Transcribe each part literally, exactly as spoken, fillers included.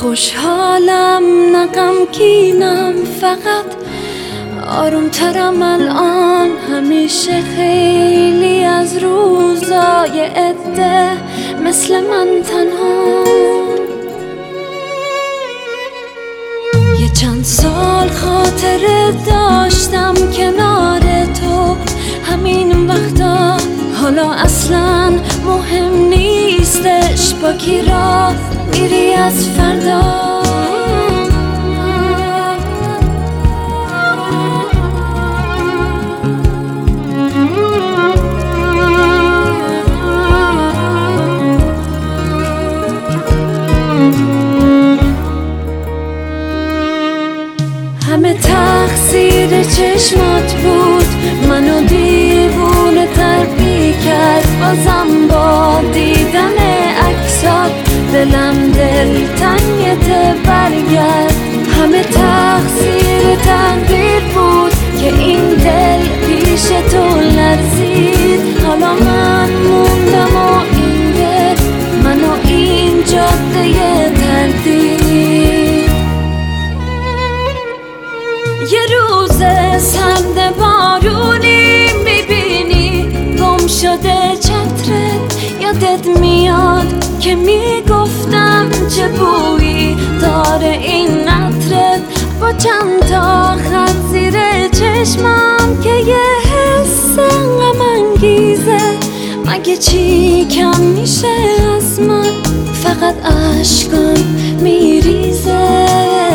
خوشحالم نه غمگینم، فقط آرومترم الان. همیشه خیلی از روزای عده مثل من تنها. یه چند سال خاطره داشتم کنار تو، همین وقتا حالا اصلا مهم نیستش با کی راه میری از فردا. همه تقصیر چشمات بود، منو دیوونه تر کرد. بازم با دیدن عکسات دلم دل تنگت برگرد. همه تقصیر تقدیر بود که این دل پیش تو لرزید. حالا من موندم و این دل، منو این جاده تردید. یه روز سرد بارونی میبینی گم شده چترت، یادت میاد که میگفتم چه بویی داره این عطرت. با چند تا خط زیر چشمم که یه حس غم انگیزه، مگه چی کم میشه از من؟ فقط اشکم میریزه.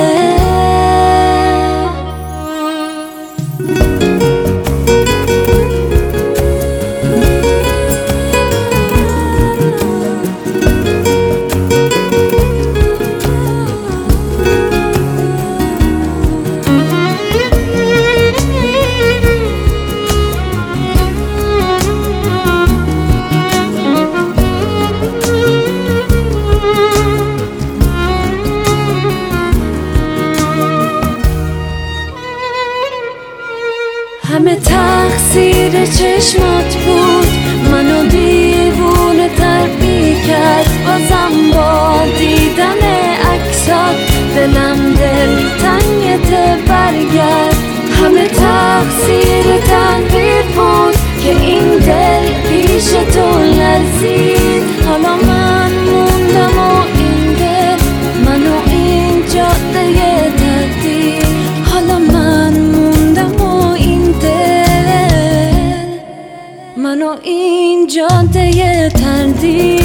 همه تقصیر چشمات بود، منو دیوونه تر کرد. بازم با دیدن عکسات دلم دل تنگت برگرد. همه تقصیر تقدیر بود که این دل پیش تو لرزید. حالا من موندم و این دل، منو این جاده تردید. حالا من موندم و این دل، منو این جاده تردید.